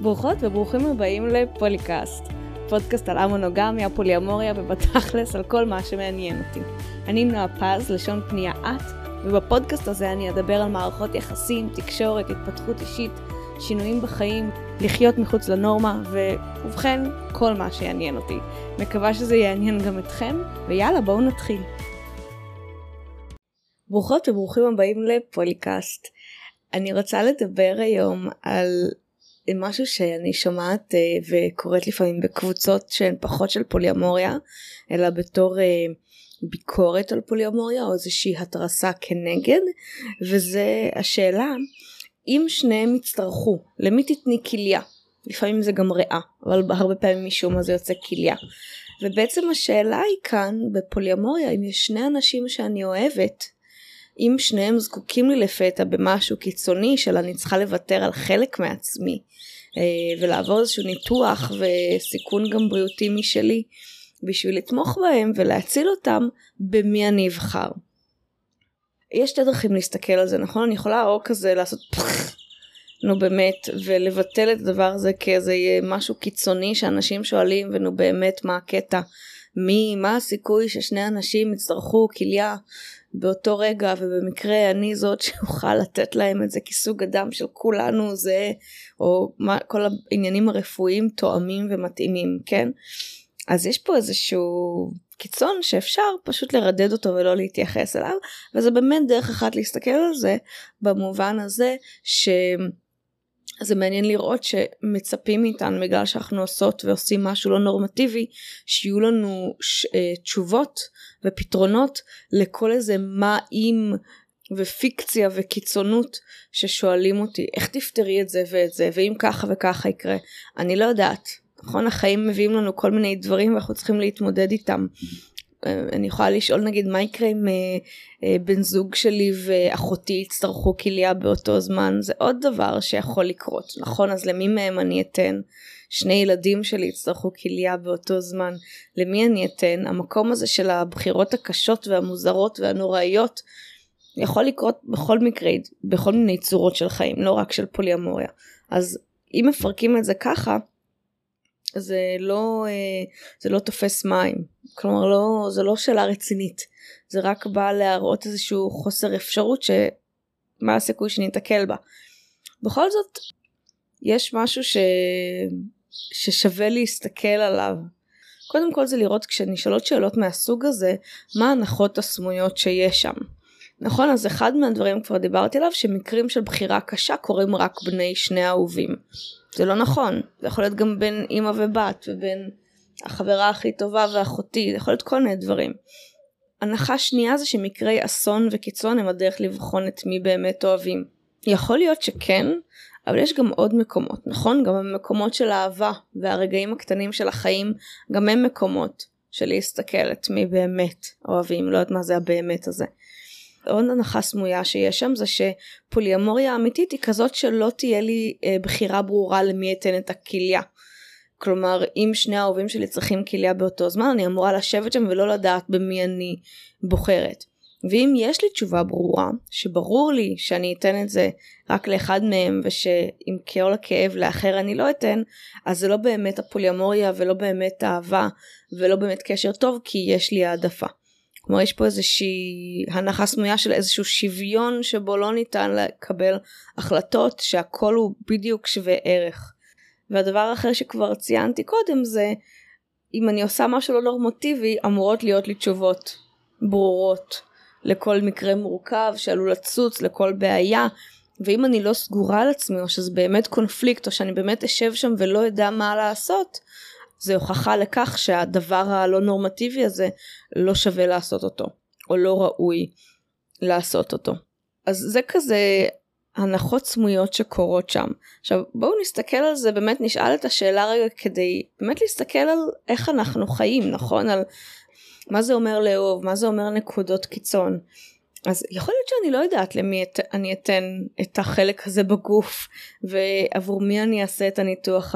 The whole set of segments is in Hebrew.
ברוכות וברוכים הבאים לפוליקאסט, פודקאסט על המונוגמיה, פוליאמוריה ובתכלס על כל מה שמעניין אותי. אני נועה פז, לשון פנייה את, ובפודקאסט הזה אני אדבר על מערכות יחסים, תקשורת, התפתחות אישית, שינויים בחיים, לחיות מחוץ לנורמה, ובכן, כל מה שיעניין אותי. מקווה שזה יעניין גם אתכם, ויאללה, בואו נתחיל. ברוכות וברוכים הבאים לפוליקאסט. אני רוצה לדבר היום על משהו שאני שומעת וקוראת לפעמים בקבוצות שהן פחות של פוליאמוריה, אלא בתור ביקורת על פוליאמוריה או איזושהי התרסה כנגד, וזה השאלה, אם שניהם יצטרכו, למי תתני כליה? לפעמים זה גם ריאה, אבל הרבה פעמים משום מה זה יוצא כליה. ובעצם השאלה היא כאן בפוליאמוריה, אם יש שני אנשים שאני אוהבת, אם שניהם זקוקים לי לפתע במשהו קיצוני של אני צריכה לוותר על חלק מעצמי ולעבור איזשהו ניתוח וסיכון גם בריאותי משלי בשביל לתמוך בהם ולהציל אותם, במי אני אבחר. יש שתי דרכים להסתכל על זה, נכון? אני יכולה או כזה לעשות נו באמת ולבטל את הדבר הזה כאיזה משהו קיצוני שאנשים שואלים ונו באמת מה הקטע, מה הסיכוי ששני אנשים יצטרכו כליה באותו רגע, ובמקרה אני זאת שאוכל לתת להם את זה כסוג אדם של כולנו זה, או כל העניינים הרפואיים תואמים ומתאימים, כן? אז יש פה איזשהו קיצון שאפשר פשוט לרדד אותו ולא להתייחס אליו, וזה באמת דרך אחת להסתכל על זה, במובן הזה זה מעניין לראות שמצפים מאיתנו בגלל שאנחנו עושות ועושים משהו לא נורמטיבי, שיהיו לנו תשובות ופתרונות לכל איזה מה אם ופיקציה וקיצונות ששואלים אותי, איך תפתרי את זה ואת זה, ואם ככה וככה יקרה, אני לא יודעת, נכון? החיים מביאים לנו כל מיני דברים ואנחנו צריכים להתמודד איתם. אני יכולה לשאול נגיד מה יקרה אם בן זוג שלי ואחותי יצטרכו כליה באותו זמן, זה עוד דבר שיכול לקרות, נכון? אז למי מהם אני אתן? שני ילדים שלי יצטרכו כליה באותו זמן, למי אני אתן? המקום הזה של הבחירות הקשות והמוזרות והנוראיות יכול לקרות בכל מקרה, בכל מיני צורות של חיים, לא רק של פוליאמוריה. אז אם מפרקים את זה ככה, זה לא תופס מים, כלומר זה לא שאלה רצינית, זה רק בא להראות איזשהו חוסר אפשרות שמה הסיכוי שניתקל בה. בכל זאת יש משהו ששווה להסתכל עליו. קודם כל זה לראות כשנשאלות שאלות מהסוג הזה, מה ההנחות הסמויות שיש שם. נכון, אז אחד מהדברים כבר דיברתי עליו, שמקרים של בחירה קשה קורים רק בני שני אהובים. זה לא נכון, זה יכול להיות גם בין אמא ובת, ובין החברה הכי טובה ואחותי, זה יכול להיות כל מיני דברים. הנחה שנייה זה שמקרי אסון וקיצון הם הדרך לבחון את מי באמת אוהבים. יכול להיות שכן, אבל יש גם עוד מקומות, נכון? גם המקומות של האהבה והרגעים הקטנים של החיים, גם הם מקומות של להסתכל את מי באמת אוהבים, לא יודעת מה זה הבאמת הזה. עוד הנחה סמויה שיש שם זה שפוליאמוריה אמיתית היא כזאת שלא תהיה לי בחירה ברורה למי אתן את הכליה. כלומר, אם שני האהובים שלי צריכים כליה באותו זמן, אני אמורה לשבת שם ולא לדעת במי אני בוחרת. ואם יש לי תשובה ברורה, שברור לי שאני אתן את זה רק לאחד מהם, ושאם כל הכאב לאחר אני לא אתן, אז זה לא באמת הפוליאמוריה ולא באמת אהבה ולא באמת קשר טוב, כי יש לי העדפה. כלומר, יש פה איזושהי הנחה סמויה של איזשהו שוויון שבו לא ניתן לקבל החלטות שהכל הוא בדיוק שווה ערך. והדבר האחר שכבר ציינתי קודם זה, אם אני עושה משהו לא נורמטיבי, אמורות להיות לי תשובות ברורות לכל מקרה מורכב שעלול לצוץ, לכל בעיה. ואם אני לא סגורה על עצמי, או שזה באמת קונפליקט, או שאני באמת אשב שם ולא יודע מה לעשות, זה הוכחה לכך שהדבר הלא נורמטיבי הזה לא שווה לעשות אותו, או לא ראוי לעשות אותו. אז זה כזה הנחות סמויות שקורות שם. עכשיו בואו נסתכל על זה, באמת נשאל את השאלה רגע כדי באמת להסתכל על איך אנחנו חיים, נכון? על מה זה אומר לאהוב, מה זה אומר נקודות קיצון. אז יכול להיות שאני לא יודעת למי אני אתן את החלק הזה בגוף, ועבור מי אני אעשה את הניתוח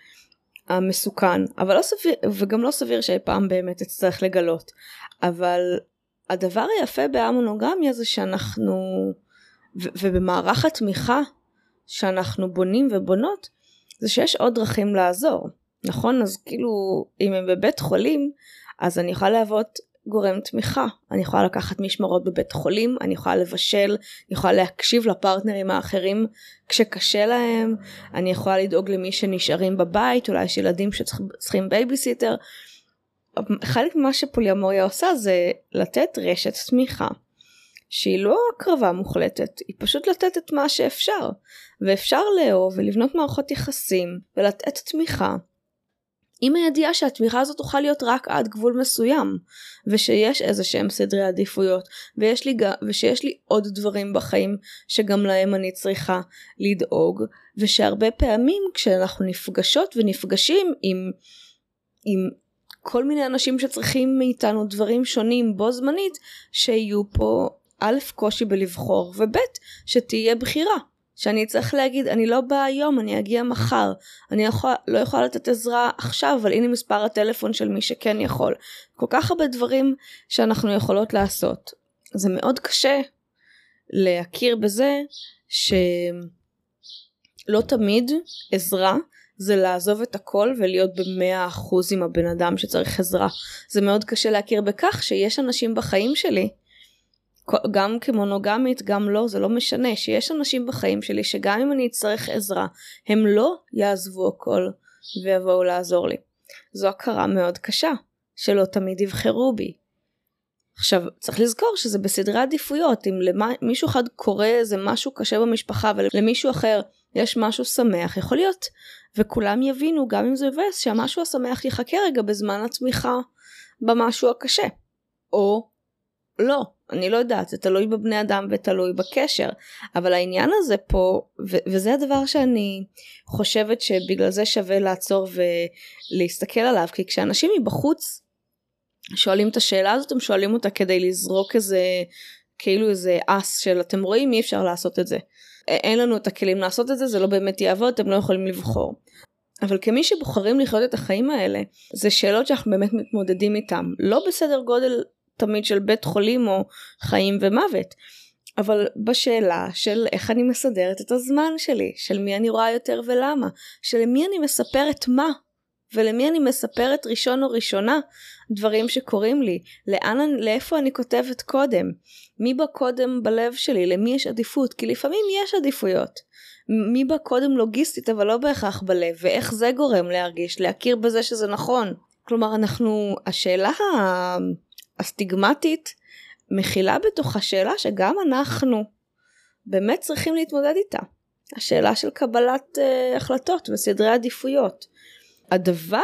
המסוכן, אבל לא סביר, וגם לא סביר שאי פעם באמת אצטרך לגלות. אבל הדבר היפה בהמונוגמיה זה שאנחנו, ובמערך התמיכה שאנחנו בונים ובונות, זה שיש עוד דרכים לעזור. נכון? אז כאילו, אם הם בבית חולים, אז אני יכולה להוות גורם תמיכה. אני יכולה לקחת משמרות בבית חולים, אני יכולה לבשל, אני יכולה להקשיב לפרטנרים האחרים כשקשה להם, אני יכולה לדאוג למי שנשארים בבית, אולי יש ילדים שצריכים בייביסיטר. חלק ממה שפוליאמוריה עושה זה לתת רשת תמיכה, שהיא לא הקרבה מוחלטת, היא פשוט לתת את מה שאפשר, ואפשר לאהוב ולבנות מערכות יחסים, ולתת תמיכה, עם הידיעה שהתמיכה הזאת תוכל להיות רק עד גבול מסוים, ושיש איזה שהם סדרי עדיפויות, ושיש לי עוד דברים בחיים שגם להם אני צריכה לדאוג, ושהרבה פעמים כשאנחנו נפגשות ונפגשים עם כל מיני אנשים שצריכים מאיתנו דברים שונים בו זמנית, שיהיו פה א' קושי בלבחור, וב' שתהיה בחירה. שאני צריך להגיד, אני לא באה היום, אני אגיע מחר, אני לא יכולה לתת עזרה עכשיו, אבל הנה מספר הטלפון של מי שכן יכול. כל כך הרבה דברים שאנחנו יכולות לעשות. זה מאוד קשה להכיר בזה שלא תמיד עזרה זה לעזוב את הכל ולהיות ב100% עם הבן אדם שצריך עזרה. זה מאוד קשה להכיר בכך שיש אנשים בחיים שלי, גם כמונוגמית, גם לא, זה לא משנה, שיש אנשים בחיים שלי שגם אם אני אצטרך עזרה, הם לא יעזבו הכל ויבואו לעזור לי. זו הכרה מאוד קשה, שלא תמיד יבחרו בי. עכשיו, צריך לזכור שזה בסדרי עדיפויות, אם למישהו אחד קורה איזה משהו קשה במשפחה, ולמישהו אחר יש משהו שמח, יכול להיות, וכולם יבינו, גם אם זה מבאס, שהמשהו השמח יחכה רגע בזמן התמיכה במשהו הקשה. או לא, אני לא יודעת, זה תלוי בבני אדם ותלוי בקשר, אבל העניין הזה פה, וזה הדבר שאני חושבת שבגלל זה שווה לעצור ולהסתכל עליו, כי כשאנשים מבחוץ שואלים את השאלה הזאת, הם שואלים אותה כדי לזרוק כאילו איזה אס של אתם רואים, אי אפשר לעשות את זה. אין לנו את הכלים לעשות את זה, זה לא באמת יעבוד, אתם לא יכולים לבחור. אבל כמי שבוחרים לחיות את החיים האלה, זה שאלות שאנחנו באמת מתמודדים איתם, לא בסדר גודל תמיד של בית חולים או חיים ומוות, אבל בשאלה של איך אני מסדרת את הזמן שלי, של מי אני רואה יותר ולמה, של למי אני מספרת מה, ולמי אני מספרת ראשון או ראשונה דברים שקורים לי, לאיפה אני כותבת קודם, מי בא קודם בלב שלי, למי יש עדיפות, כי לפעמים יש עדיפויות, מי בא קודם לוגיסטית אבל לא בהכרח בלב, ואיך זה גורם להכיר בזה שזה נכון. כלומר השאלה הסטיגמטית מכילה בתוך השאלה שגם אנחנו באמת צריכים להתמודד איתה. השאלה של קבלת החלטות וסדרי עדיפויות. הדבר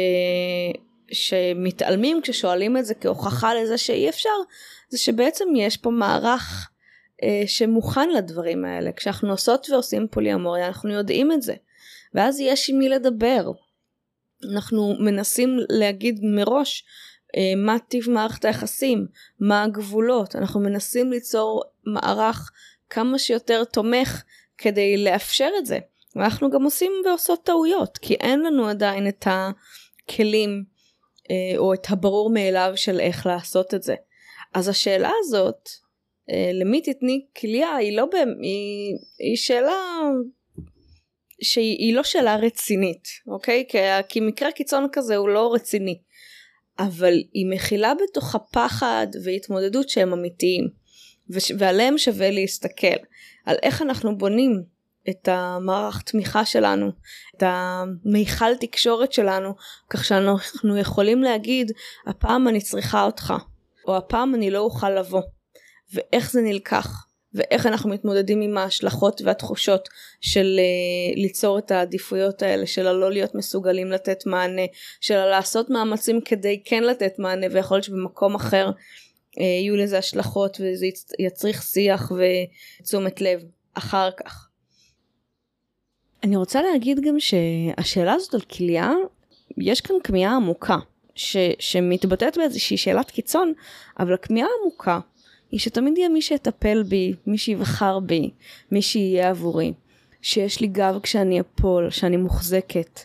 שמתעלמים כששואלים את זה כהוכחה לזה שאי אפשר, זה שבעצם יש פה מערך שמוכן לדברים האלה. כשאנחנו עושות ועושים פוליאמוריה, אנחנו יודעים את זה. ואז יש עם מי לדבר. אנחנו מנסים להגיד מראש, מה טיב מערכת היחסים, מה הגבולות, אנחנו מנסים ליצור מערך כמה שיותר תומך כדי לאפשר את זה, ואנחנו גם עושים ועושות טעויות, כי אין לנו עדיין את הכלים או את הברור מאליו של איך לעשות את זה. אז השאלה הזאת, למי תתני כליה, היא שאלה שהיא לא שאלה רצינית, אוקיי? כי מקרה קיצון כזה הוא לא רציני. אבל היא מכילה בתוך הפחד והתמודדות שהם אמיתיים, ועליהם שווה להסתכל, על איך אנחנו בונים את המערך תמיכה שלנו, את המיכל תקשורת שלנו, כך שאנחנו יכולים להגיד, הפעם אני צריכה אותך, או הפעם אני לא אוכל לבוא, ואיך זה נלקח, ואיך אנחנו מתמודדים עם ההשלכות והתחושות של ליצור את העדיפויות האלה, של לא להיות מסוגלים לתת מענה, של לעשות מאמצים כדי כן לתת מענה, ויכול להיות שבמקום אחר יהיו לזה השלכות, וזה יצריך שיח ותשומת לב אחר כך. אני רוצה להגיד גם שהשאלה הזאת על כליה, יש כאן כמיהה עמוקה, שמתבטאת באיזושהי שאלת קיצון, אבל הכמיהה העמוקה, היא שתמיד יהיה מי שיטפל בי, מי שיבחר בי, מי שיהיה עבורי, שיש לי גב כשאני אפול, שאני מוחזקת,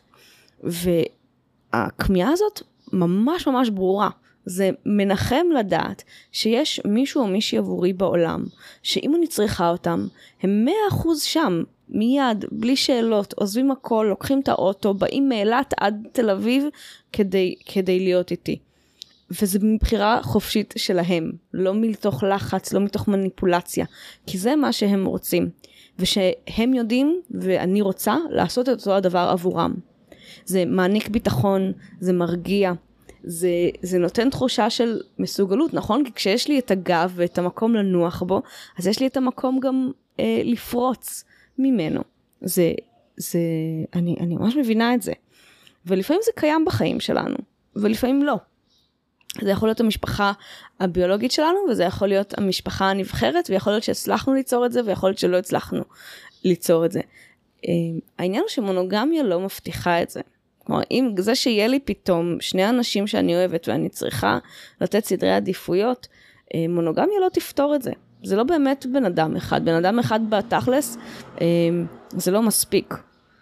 והכמיהה הזאת ממש ממש ברורה, זה מנחם לדעת שיש מישהו או מישהי עבורי בעולם, שאם אני צריכה אותם, הם 100% שם, מיד, בלי שאלות, עוזבים הכל, לוקחים את האוטו, באים מאילת עד תל אביב כדי להיות איתי. וזה מבחירה חופשית שלהם, לא מתוך לחץ, לא מתוך מניפולציה, כי זה מה שהם רוצים. ושהם יודעים, ואני רוצה, לעשות את אותו הדבר עבורם. זה מעניק ביטחון, זה מרגיע, זה נותן תחושה של מסוגלות, נכון? כי כשיש לי את הגב ואת המקום לנוח בו, אז יש לי את המקום גם לפרוץ ממנו. אני ממש מבינה את זה. ולפעמים זה קיים בחיים שלנו, ולפעמים לא. זה יכול להיות המשפחה הביולוגית שלנו, וזה יכול להיות המשפחה הנבחרת, ויכול להיות שהצלחנו ליצור את זה, ויכול להיות שלא הצלחנו ליצור את זה. העניין הוא שמונוגמיה לא מבטיחה את זה. כלומר, אם זה שיהיה לי פתאום שני אנשים שאני אוהבת, ואני צריכה לתת סדרי עדיפויות, מונוגמיה לא תפתור את זה. זה לא באמת בן אדם אחד. בן אדם אחד בתכלס, זה לא מספיק.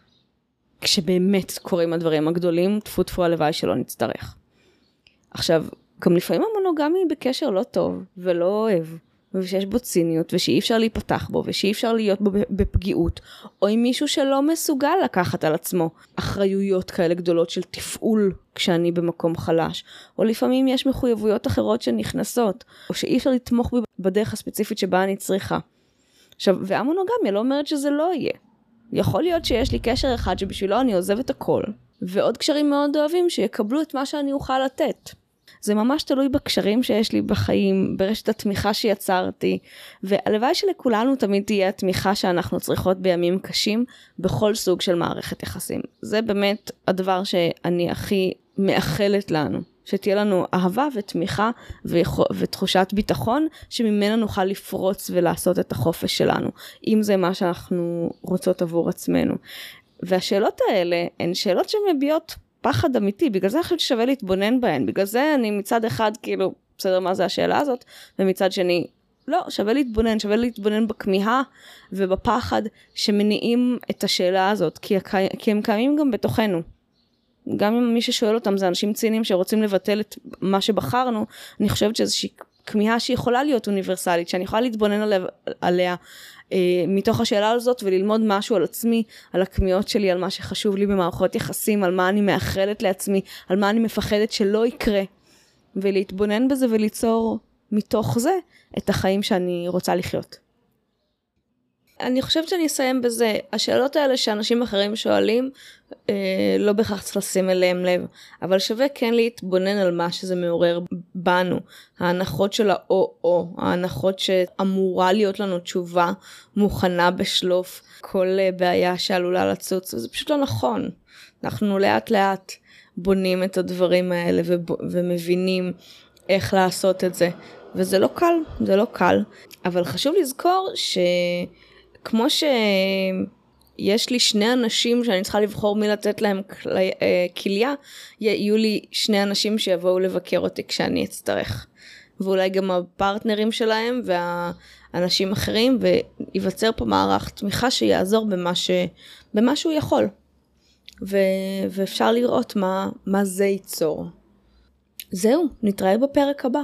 כשבאמת קורים הדברים הגדולים, תפו הלוואי שלא נצטרך. עכשיו, גם לפעמים המונוגמי בקשר לא טוב ולא אוהב, ושיש בו ציניות, ושאי אפשר להיפתח בו, ושאי אפשר להיות בו בפגיעות, או עם מישהו שלא מסוגל לקחת על עצמו אחריויות כאלה גדולות של תפעול כשאני במקום חלש, או לפעמים יש מחויבויות אחרות שנכנסות, או שאי אפשר לתמוך בדרך הספציפית שבה אני צריכה. עכשיו, והמונוגמיה לא אומרת שזה לא יהיה. יכול להיות שיש לי קשר אחד שבשבילו אני עוזב את הכל, ועוד קשרים מאוד אוהבים שיקבלו את מה שאני אוכל לתת. זה ממש תלוי בקשרים שיש לי בחיים, ברשת התמיכה שיצרתי, והלוואי שלכולנו תמיד תהיה התמיכה שאנחנו צריכות בימים קשים, בכל סוג של מערכת יחסים. זה באמת הדבר שאני הכי מאחלת לנו, שתהיה לנו אהבה ותמיכה ותחושת ביטחון, שממנה נוכל לפרוץ ולעשות את החופש שלנו, אם זה מה שאנחנו רוצות עבור עצמנו. והשאלות האלה הן שאלות שמביעות פחד אמיתי, בגלל זה אני חושבת ששווה להתבונן בהן, בגלל זה אני מצד אחד כאילו, בסדר מה זה השאלה הזאת, ומצד שני, לא, שווה להתבונן בכמיהה ובפחד שמניעים את השאלה הזאת, כי הם קיימים גם בתוכנו. גם אם מי ששואל אותם זה אנשים ציניים שרוצים לבטל את מה שבחרנו, אני חושבת שאיזושהי כמיהה שיכולה להיות אוניברסלית, שאני יכולה להתבונן עליה, מתוך השאלה הזאת וללמוד משהו על עצמי, על הכמיהות שלי, על מה שחשוב לי במערכות יחסים, על מה אני מאחלת לעצמי, על מה אני מפחדת שלא יקרה, ולהתבונן בזה וליצור מתוך זה את החיים שאני רוצה לחיות. אני חושבת שאני אסיים בזה. השאלות האלה שאנשים אחרים שואלים, לא בהכרח צריך לשים אליהם לב, אבל שווה כן להתבונן על מה שזה מעורר בנו. ההנחות של האו-או, ההנחות שאמורה להיות לנו תשובה מוכנה בשלוף, כל בעיה שעלולה לצוץ, זה פשוט לא נכון. אנחנו לאט לאט בונים את הדברים האלה ומבינים איך לעשות את זה. וזה לא קל, זה לא קל. אבל חשוב לזכור כמו שיש לי שני אנשים שאני צריכה לבחור מי לתת להם כליה, יהיו לי שני אנשים שיבואו לבקר אותי כשאני אצטרך. ואולי גם הפרטנרים שלהם והאנשים אחרים, ויווצר פה מערך תמיכה שיעזור במה שהוא יכול. ואפשר לראות מה זה ייצור. זהו, נתראה בפרק הבא.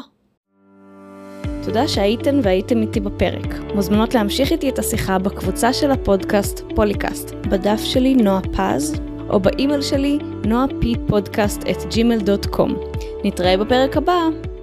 תודה שהייתן והייתם איתי בפרק. מוזמנות להמשיך איתי את השיחה בקבוצה של הפודקאסט פוליקאסט, בדף שלי נועה פז, או באימייל שלי noapodcast@gmail.com. נתראה בפרק הבא.